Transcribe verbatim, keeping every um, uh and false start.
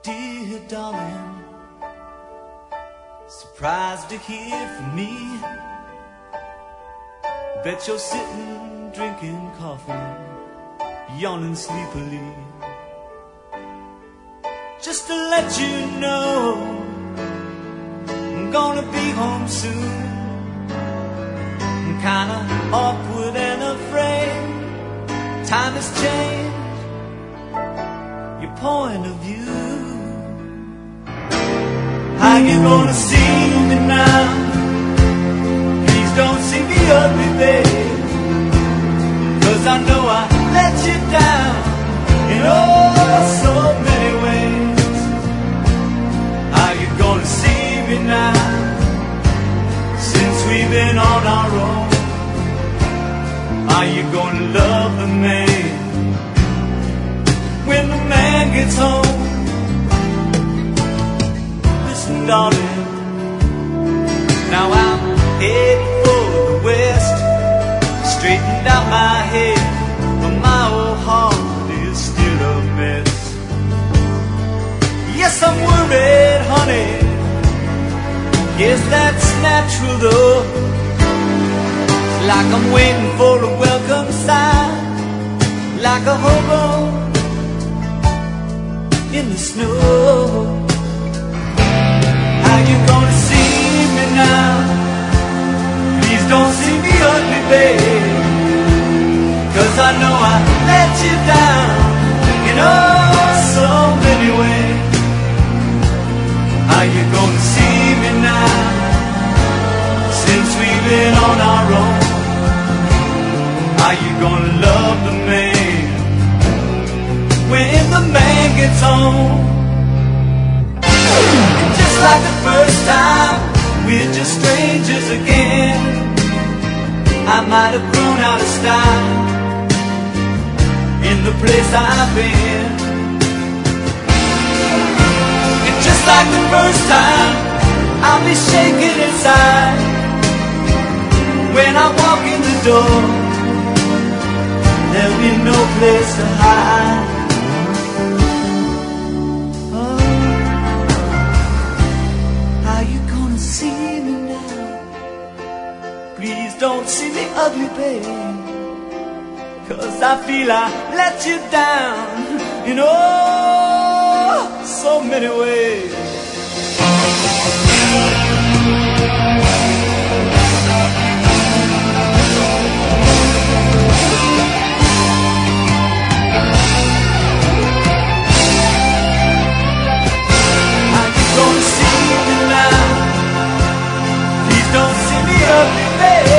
Dear darling, surprised to hear from me. Bet you're sitting drinking coffee, yawning sleepily. Just to let you know, I'm gonna be home soon. I'm kinda awkward and afraid. Time has changed your point of view. How you gonna see me now? Please don't see me ugly, babe, 'cause I know I let you down in oh so many ways. How you gonna see me now? Since we've been on our own, are you gonna love the man when the man gets home? Listen, darling, now I'm heading for the west. Straightened out my head, but my old heart is still a mess. Yes, I'm worried, honey. Guess that's natural though. It's like I'm waiting for a welcome sign, like a hobo in the snow. How you gonna see me now? Please don't see me ugly, babe, 'cause I know I let you down in oh so many ways. How you gonna see me now? Since we've been on our own, are you gonna love the man when the man gets home? Just like the first time, we're just strangers again. I might have grown out of style in the place I've been. And just like the first time, I'll be shaking inside when I walk in the door. There'll be no place to hide. Oh, how you gonna see me now? Please don't see me ugly, babe, 'cause I feel I let you down in oh so many ways. Don't see me now. Please don't see me ugly, babe.